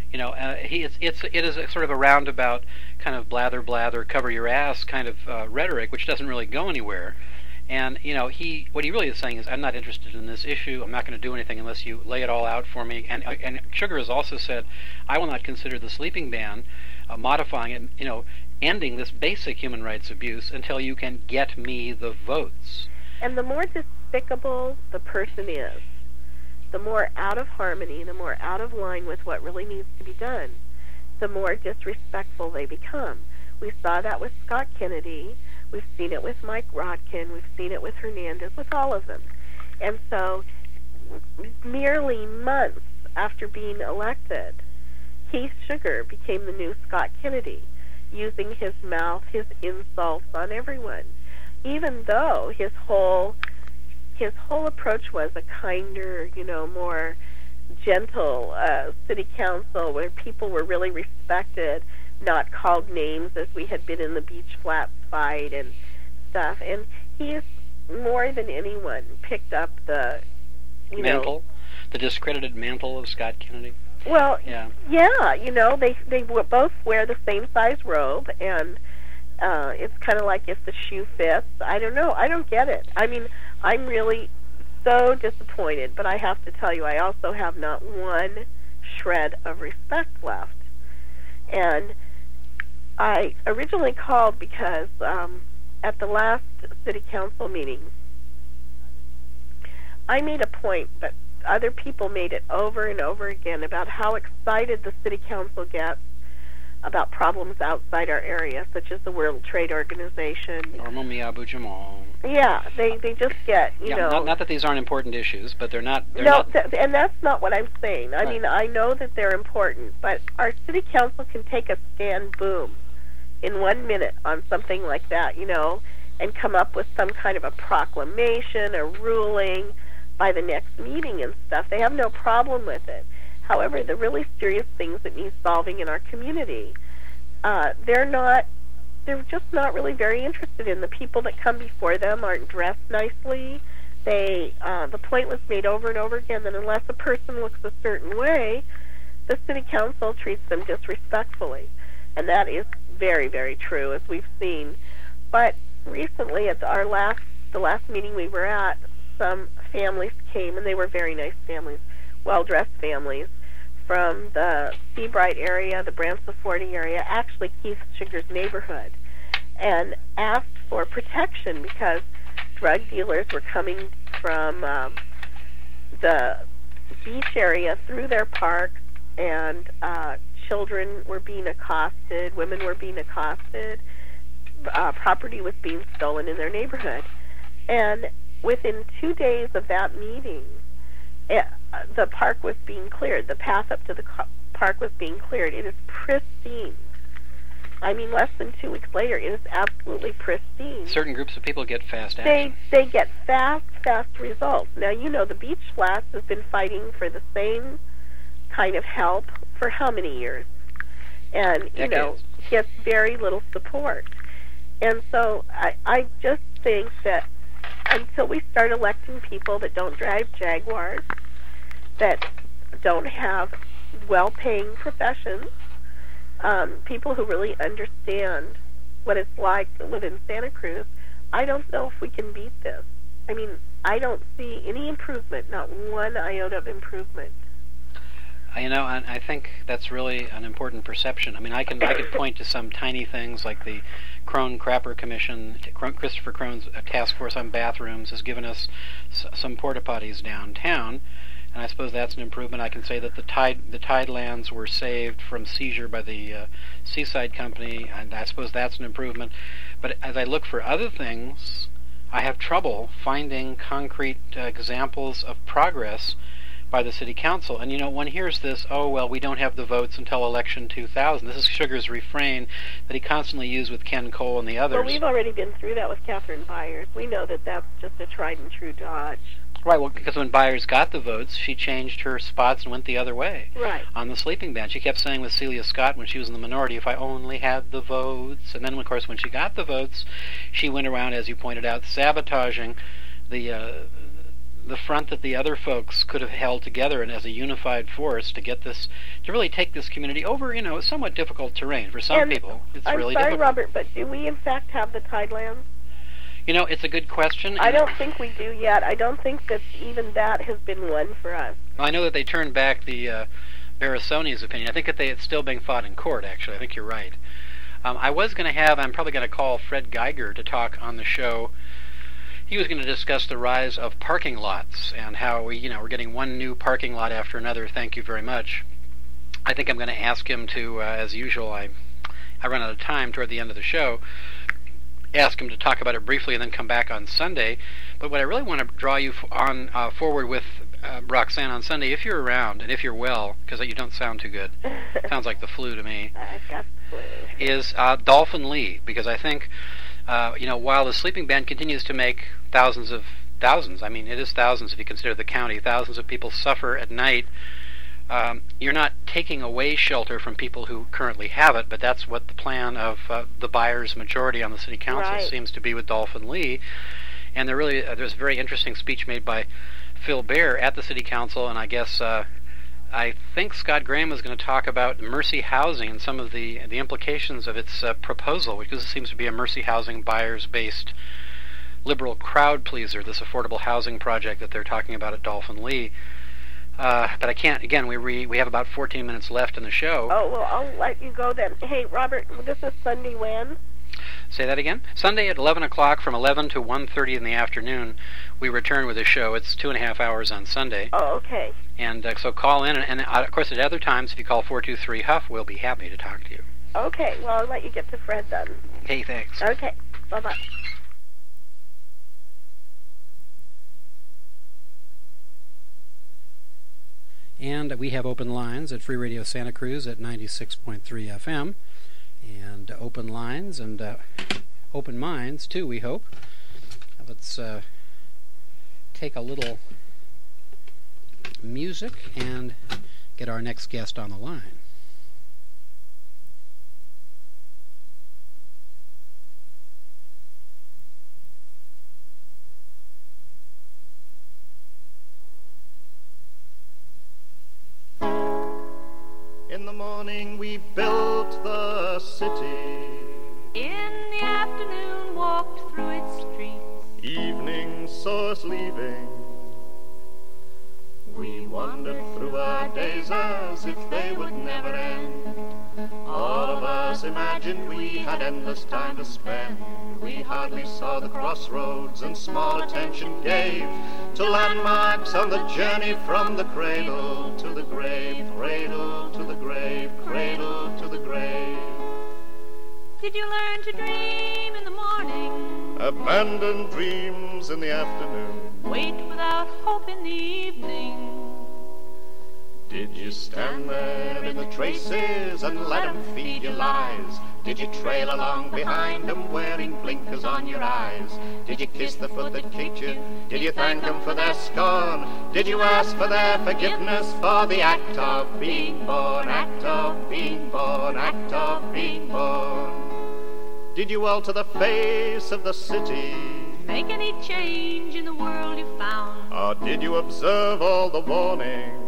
S4: It is a sort of a roundabout kind of blather, cover your ass kind of rhetoric, which doesn't really go anywhere. And, what he really is saying is, I'm not interested in this issue. I'm not going to do anything unless you lay it all out for me. And Sugar has also said, I will not consider the sleeping ban, modifying it, ending this basic human rights abuse until you can get me the votes.
S3: And the more despicable the person is, the more out of harmony, the more out of line with what really needs to be done, the more disrespectful they become. We saw that with Scott Kennedy. We've seen it with Mike Rodkin. We've seen it with Hernandez, with all of them. And so, merely months after being elected, Keith Sugar became the new Scott Kennedy, using his mouth, his insults on everyone, even though his whole approach was a kinder, more gentle city council where people were really respected, not called names as we had been in the Beach Flats fight and stuff. And he has, more than anyone, picked up the
S4: mantle, the discredited mantle of Scott Kennedy.
S3: Well, yeah, they both wear the same size robe, and it's kind of like if the shoe fits. I don't know. I don't get it. I mean, I'm really so disappointed, but I have to tell you, I also have not one shred of respect left. And I originally called because at the last city council meeting, I made a point, but other people made it over and over again about how excited the city council gets about problems outside our area, such as the World Trade Organization.
S4: Or Mumia Abu Jamal.
S3: Yeah, they just get,
S4: Not that these aren't important issues, but they're not.
S3: And that's not what I'm saying. I mean, I know that they're important, but our city council can take a stand, boom, in 1 minute on something like that, and come up with some kind of a proclamation, a ruling by the next meeting and stuff. They have no problem with it. However, the really serious things that need solving in our community, they're just not really very interested in. The people that come before them aren't dressed nicely. The point was made over and over again that unless a person looks a certain way, the city council treats them disrespectfully. And that is very, very true, as we've seen. But recently, at the last meeting we were at, some families came, and they were very nice families, well-dressed families, from the Seabright area, the Bransford area, actually Keith Sugar's neighborhood, and asked for protection because drug dealers were coming from the beach area through their parks, and children were being accosted, women were being accosted, property was being stolen in their neighborhood. And within 2 days of that meeting, the park was being cleared. The path up to the park was being cleared. It is pristine. I mean, less than 2 weeks later, it is absolutely pristine.
S4: Certain groups of people get fast action.
S3: They get fast results. Now, the Beach Flats has been fighting for the same kind of help for how many years? And, gets very little support. And so I just think that until we start electing people that don't drive Jaguars, that don't have well-paying professions, people who really understand what it's like to live in Santa Cruz, I don't know if we can beat this. I mean, I don't see any improvement, not one iota of improvement.
S4: I think that's really an important perception. I mean, I could point to some tiny things like the Crone Crapper Commission. Christopher Crone's task force on bathrooms has given us some porta potties downtown, and I suppose that's an improvement. I can say that the Tidelands were saved from seizure by the Seaside Company, and I suppose that's an improvement. But as I look for other things, I have trouble finding concrete examples of progress by the city council. And one hears this, we don't have the votes until election 2000. This is Sugar's refrain that he constantly used with Ken Cole and the others.
S3: Well, we've already been through that with Catherine Byers. We know that that's just a tried and true dodge.
S4: Right, well, because when Byers got the votes, she changed her spots and went the other way.
S3: Right.
S4: On the sleeping ban. She kept saying with Celia Scott when she was in the minority, if I only had the votes. And then, of course, when she got the votes, she went around, as you pointed out, sabotaging the front that the other folks could have held together and as a unified force to get this, to really take this community over, somewhat difficult terrain. For some people, it's really difficult.
S3: I'm sorry, Robert, but do we in fact have the Tidelands?
S4: It's a good question.
S3: I don't think we do yet. I don't think that even that has been won for us.
S4: Well, I know that they turned back the Barasoni's opinion. I think that it's still being fought in court, actually. I think you're right. I was going to I'm probably going to call Fred Geiger to talk on the show. He was going to discuss the rise of parking lots and how we're getting one new parking lot after another. Thank you very much. I think I'm going to ask him to, as usual, I run out of time toward the end of the show, ask him to talk about it briefly and then come back on Sunday. But what I really want to draw you on forward with, Roxanne, on Sunday, if you're around and if you're well, because you don't sound too good, sounds like the flu to me,
S3: I've got the flu.
S4: Is Dolphin Lee, because I think, while the Sleeping Band continues to make thousands, I mean, it is thousands if you consider the county, thousands of people suffer at night, you're not taking away shelter from people who currently have it, but that's what the plan of the Byers majority on the city council seems to be with Dolphin Lee. And there's a very interesting speech made by Phil Baer at the city council, and I guess I think Scott Graham was going to talk about Mercy Housing and some of the implications of its proposal, because it seems to be a Mercy Housing Byers-based liberal crowd pleaser, this affordable housing project that they're talking about at Dolphin Lee. But I can't, again, we have about 14 minutes left in the show.
S3: Oh, well, I'll let you go then. Hey, Robert, this is Sunday when?
S4: Say that again? Sunday at 11 o'clock from 11 to 1:30 in the afternoon, we return with a show. It's 2.5 hours on Sunday.
S3: Oh, okay.
S4: And so call in, and of course at other times, if you call 423-HUFF, we'll be happy to talk to you.
S3: Okay, well, I'll let you get to Fred then.
S4: Okay, thanks.
S3: Okay, bye-bye.
S4: And we have open lines at Free Radio Santa Cruz at 96.3 FM. And open lines and open minds, too, we hope. Let's take a little music and get our next guest on the line.
S5: In the morning we built the city.
S6: In the afternoon walked through its streets.
S5: Evening saw us leaving. We wandered through our days as if they would never end. All of us imagined we had endless time to spend. We hardly saw the crossroads and small attention gave to landmarks on the journey from the cradle to the grave, cradle to the grave, cradle to the grave.
S6: Did you learn to dream in the morning?
S5: Abandon dreams in the afternoon.
S6: Wait without hope in the evening.
S5: Did you stand there in the traces and let 'em feed you lies? Did you trail along behind 'em wearing blinkers on your eyes? Did you kiss the foot that kicked you? Did you thank 'em for their scorn? Did you ask for their forgiveness for the act of being born, act of being born, act of being born? Did you alter the face of the city?
S6: Make any change in the world you found?
S5: Or did you observe all the warnings?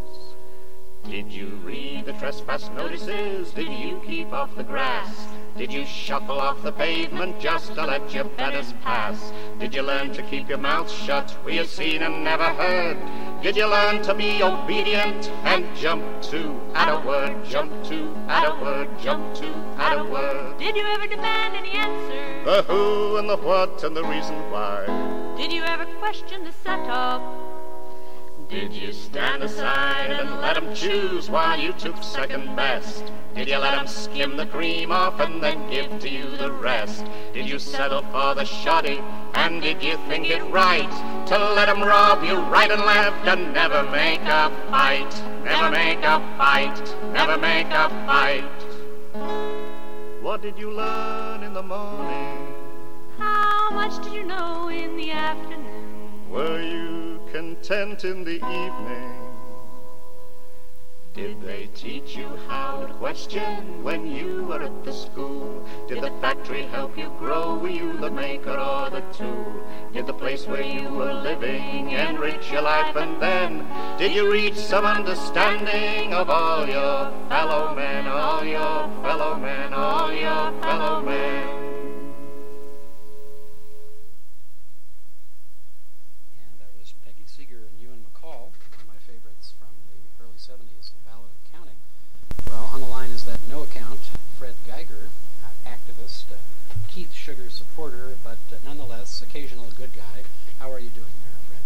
S5: Did you read the trespass notices? Did you keep off the grass? Did you shuffle off the pavement just to let your betters pass? Did you learn to keep your mouth shut? Were you seen and never heard? Did you learn to be obedient and jump to at a word, jump to at a word, jump to at a word?
S6: Did you ever demand any answer?
S5: The who and the what and the reason why?
S6: Did you ever question the setup?
S5: Did you stand aside and let 'em choose while you took second best? Did you let 'em skim the cream off and then give to you the rest? Did you settle for the shoddy, and did you think it right to let 'em rob you right and left and never make a fight? Never make a fight, never make a fight. What did you learn in the morning?
S6: How much did you know in the afternoon?
S5: Were you content in the evening? Did they teach you how to question when you were at the school? Did the factory help you grow? Were you the maker or the tool? Did the place where you were living enrich your life? And then did you reach some understanding of all your fellow men, all your fellow men, all your fellow men?
S4: Well, on the line is that no account, Fred Geiger. activist, Keith Sugar supporter, but nonetheless occasional good guy. How are you doing there, Fred?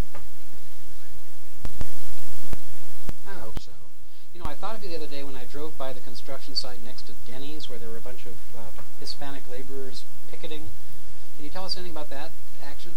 S4: I hope so. You know, I thought of you the other day when I drove by the construction site next to Denny's, where there were a bunch of Hispanic laborers picketing. Can you tell us anything about that action?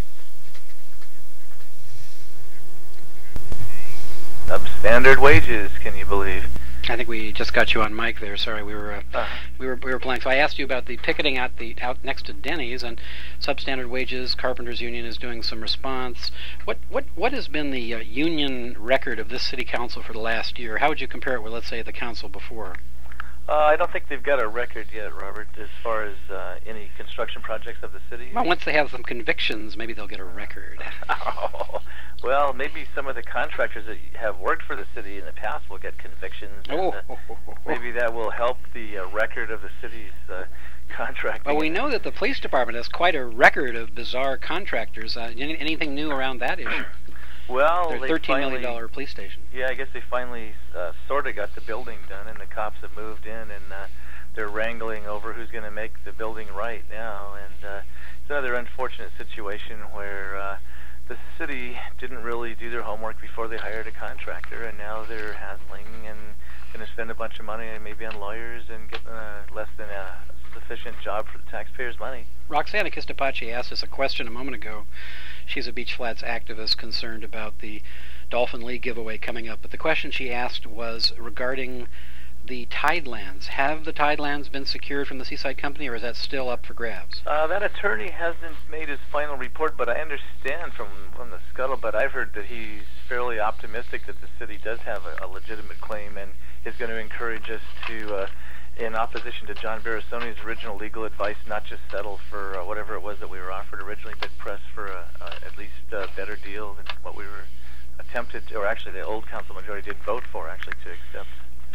S7: Substandard wages, can you believe?
S4: I think we just got you on mic there. Sorry, we were playing. So I asked you about the picketing out next to Denny's, and substandard wages. Carpenters Union is doing some response. What has been the union record of this city council for the last year? How would you compare it with, let's say, the council before?
S7: I don't think they've got a record yet, Robert, as far as any construction projects of the city.
S4: Well, once they have some convictions, maybe they'll get a record.
S7: Oh, well, maybe some of the contractors that have worked for the city in the past will get convictions. And, maybe that will help the record of the city's contracting.
S4: Well, we know that the police department has quite a record of bizarre contractors. Anything new around that issue?
S7: Well,
S4: their $13 million police station.
S7: Yeah, I guess they finally sort of got the building done, and the cops have moved in, and they're wrangling over who's going to make the building right now. And it's another unfortunate situation where the city didn't really do their homework before they hired a contractor, and now they're hassling and going to spend a bunch of money maybe on lawyers and get less than a sufficient job for the taxpayers' money.
S4: Roxana Kistapachi asked us a question a moment ago. She's a Beach Flats activist concerned about the Dolphin League giveaway coming up. But the question she asked was regarding the Tidelands. Have the Tidelands been secured from the Seaside Company, or is that still up for grabs?
S7: That attorney hasn't made his final report, but I understand from the scuttlebutt I've heard that he's fairly optimistic that the city does have a legitimate claim and is going to encourage us to, in opposition to John Barasoni's original legal advice, not just settle for whatever it was that we were offered originally, but press for at least a better deal than what we were attempted, or actually the old council majority did vote for, actually, to accept.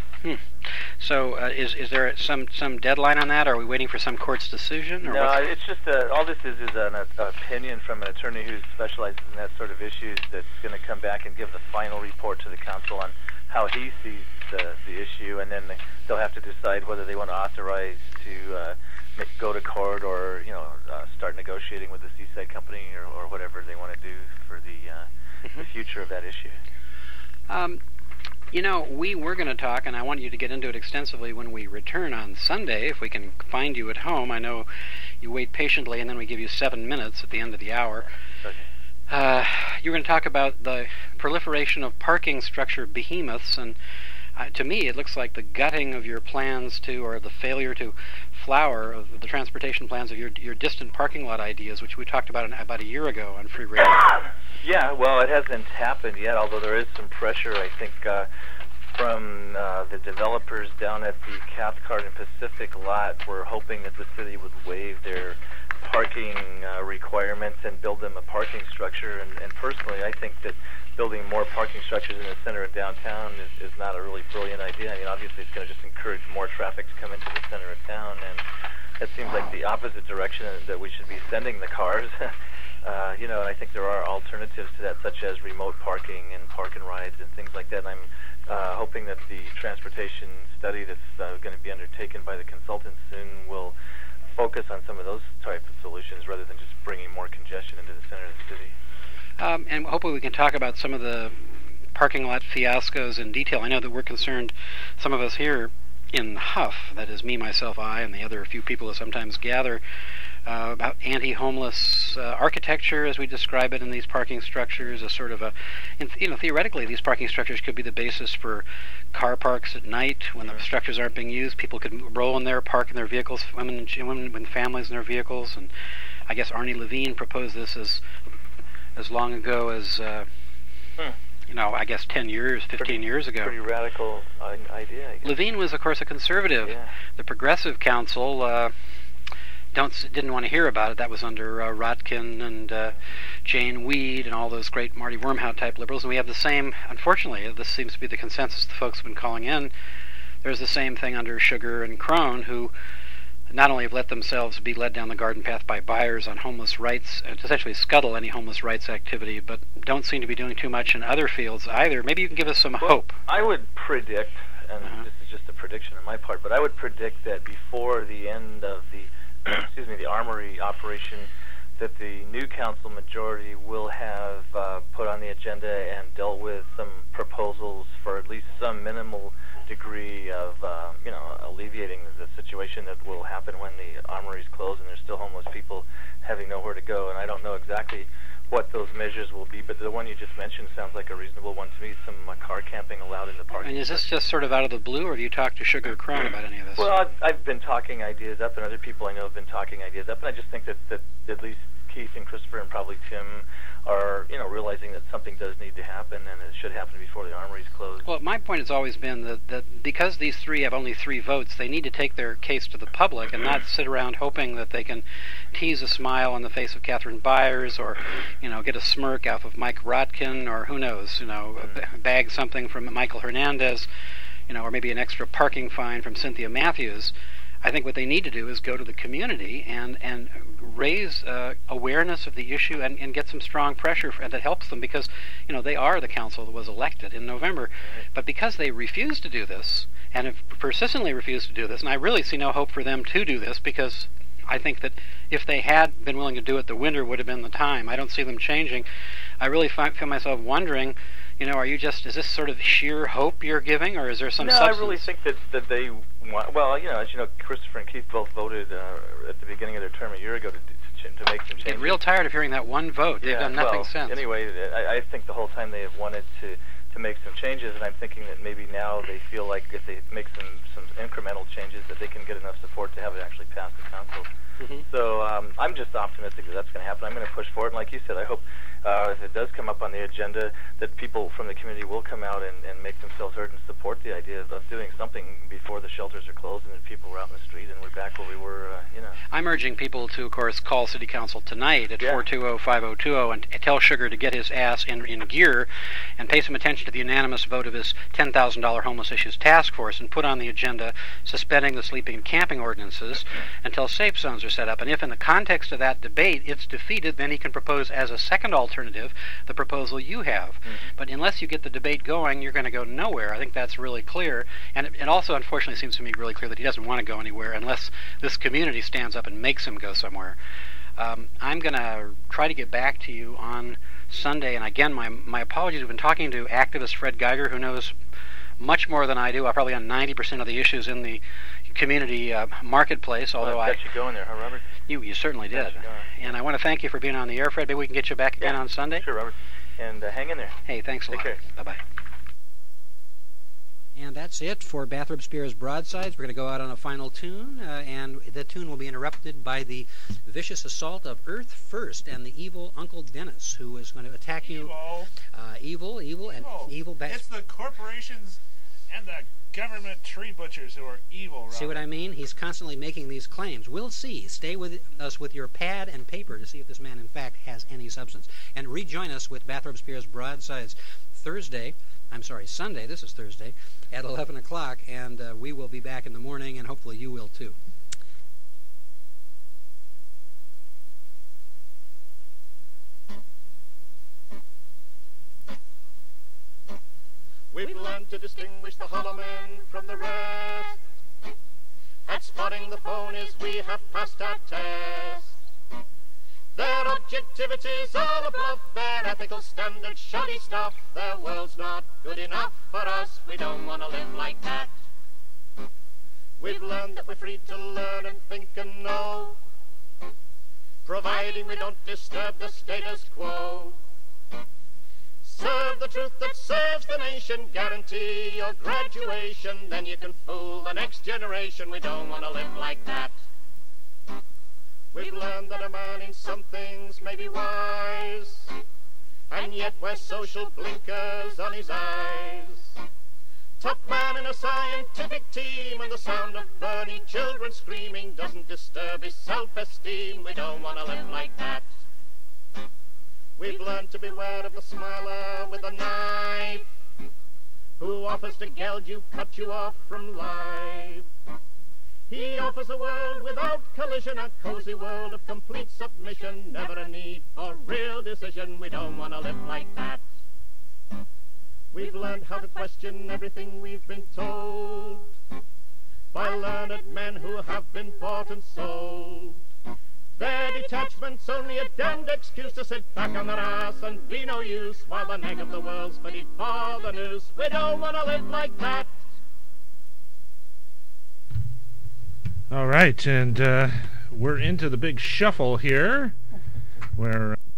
S4: So is there some deadline on that? Are we waiting for some court's decision? Or
S7: no, it's just all this is an opinion from an attorney who specializes in that sort of issues that's going to come back and give the final report to the council on how he sees the issue, and then they'll have to decide whether they want to authorize to go to court or start negotiating with the Seaside Company or whatever they want to do for the future of that issue.
S4: We were going to talk, and I want you to get into it extensively when we return on Sunday, if we can find you at home. I know you wait patiently, and then we give you 7 minutes at the end of the hour.
S7: Okay.
S4: You're going to talk about the proliferation of parking structure behemoths, and to me it looks like the gutting of your plans to, or the failure to flower of the transportation plans of your distant parking lot ideas, which we talked about a year ago on Free Radio.
S7: Yeah, well, it hasn't happened yet, although there is some pressure, I think, from the developers down at the Cathcart and Pacific lot. We're hoping that the city would waive their parking requirements and build them a parking structure. And personally, I think that building more parking structures in the center of downtown is not a really brilliant idea. I mean, obviously, it's going to just encourage more traffic to come into the center of town, and it seems like the opposite direction that we should be sending the cars. And I think there are alternatives to that, such as remote parking and park and rides and things like that. And I'm hoping that the transportation study that's going to be undertaken by the consultants soon will focus on some of those type of solutions rather than just bringing more congestion into the center of the city.
S4: And hopefully we can talk about some of the parking lot fiascos in detail. I know that we're concerned, some of us here in Huff, that is me, myself, I, and the other few people who sometimes gather, about anti-homeless architecture, as we describe it in these parking structures, a sort of theoretically, these parking structures could be the basis for car parks at night when the structures aren't being used. People could roll in there, park in their vehicles, women with families in their vehicles, and I guess Arnie Levine proposed this as long ago as, I guess 10 years, 15 years ago.
S7: Pretty radical idea, I guess.
S4: Levine was, of course, a conservative.
S7: Yeah.
S4: The Progressive Council didn't want to hear about it. That was under Rotkin and Jane Weed and all those great Marty Wormhout type liberals. And we have the same, unfortunately, this seems to be the consensus the folks have been calling in. There's the same thing under Sugar and Crone, who not only have let themselves be led down the garden path by buyers on homeless rights, to essentially scuttle any homeless rights activity, but don't seem to be doing too much in other fields either. Maybe you can give us some hope.
S7: I would predict, and this is just a prediction on my part, but I would predict that before the end of the the Armory operation, that the new council majority will have put on the agenda and dealt with some proposals for at least some minimal degree of alleviating the situation that will happen when the armories close and there's still homeless people having nowhere to go. And I don't know exactly what those measures will be, but the one you just mentioned sounds like a reasonable one to me. Some car camping allowed in the park.
S4: And is this just sort of out of the blue, or have you talked to Sugar Crone about any of this?
S7: Well, I've been talking ideas up, and other people I know have been talking ideas up, and I just think that at least Keith and Christopher and probably Tim are, realizing that something does need to happen, and it should happen before the armories close.
S4: Well, my point has always been that because these three have only 3 votes, they need to take their case to the public and not sit around hoping that they can tease a smile on the face of Catherine Byers or, get a smirk off of Mike Rotkin or who knows, bag something from Michael Hernandez, or maybe an extra parking fine from Cynthia Matthews. I think what they need to do is go to the community and raise awareness of the issue and get some strong pressure that helps them because, they are the council that was elected in November. But because they refuse to do this and have persistently refused to do this, and I really see no hope for them to do this because I think that if they had been willing to do it, the winter would have been the time. I don't see them changing. I really feel myself wondering, is this sort of sheer hope you're giving, or is there some substance?
S7: No, I really think that they want, as you know, Christopher and Keith both voted at the beginning of their term a year ago to make some changes.
S4: I get real tired of hearing that one vote. They've done nothing since.
S7: Anyway, I think the whole time they have wanted to make some changes, and I'm thinking that maybe now they feel like if they make some incremental changes that they can get enough support to have it actually pass the council. Mm-hmm. So I'm just optimistic that that's going to happen. I'm going to push for it, and like you said, I hope if it does come up on the agenda that people from the community will come out and make themselves heard and support the idea of doing something before the shelters are closed and people are out in the street and we're back where we were,
S4: I'm urging people to, of course, call City Council tonight at 420-5020 and tell Sugar to get his ass in gear and pay some attention to the unanimous vote of his $10,000 homeless issues task force and put on the agenda suspending the sleeping and camping ordinances until safe zones are set up. And if in the context of that debate it's defeated, then he can propose as a second alternative the proposal you have. Mm-hmm. But unless you get the debate going, you're going to go nowhere. I think that's really clear. And it also, unfortunately, seems to me really clear that he doesn't want to go anywhere unless this community stands up and makes him go somewhere. I'm going to try to get back to you on Sunday. And again, my apologies. We've been talking to activist Fred Geiger, who knows much more than I do, probably on 90% of the issues in the community marketplace. Although
S7: I got you going there, huh, Robert?
S4: You certainly did. And I want to thank you for being on the air, Fred. Maybe we can get you back again on Sunday.
S7: Sure, Robert. And hang in there.
S4: Hey, thanks a lot.
S7: Take care.
S4: Bye-bye. And that's it for Bathrobe Spears Broadsides. We're going to go out on a final tune, and the tune will be interrupted by the vicious assault of Earth First and the evil Uncle Dennis, who is going to attack you. Evil.
S8: It's the corporations and the government tree butchers who are evil, Robert.
S4: See what I mean? He's constantly making these claims. We'll see. Stay with us with your pad and paper to see if this man, in fact, has any substance. And rejoin us with Bathrobe Spears Broadsides Sunday, this is Thursday, at 11 o'clock, and we will be back in the morning, and hopefully you will too.
S5: We've learned to distinguish the hollow men from the rest. At spotting the phonies we have passed our test. Their objectivity's all a bluff, their ethical standards shoddy stuff. Their world's not good enough for us, we don't want to live like that. We've learned that we're free to learn and think and know, providing we don't disturb the status quo. Serve the truth that serves the nation, guarantee your graduation, then you can fool the next generation. We don't want to live like that. We've learned that a man in some things may be wise, and yet wears social blinkers on his eyes. Top man in a scientific team, and the sound of Bernie children screaming doesn't disturb his self-esteem. We don't want to live like that. We've learned to beware of the smiler with a knife, who offers to geld you, cut you off from life. He offers a world without collision, a cozy world of complete submission, never a need for real decision. We don't want to live like that. We've learned how to question everything we've been told, by learned men who have been bought and sold. Their detachment's only a damned excuse to sit back on their ass and be no use while the neck of the world's fitted for the noose. We don't want to live like that.
S9: All right, and we're into the big shuffle here, where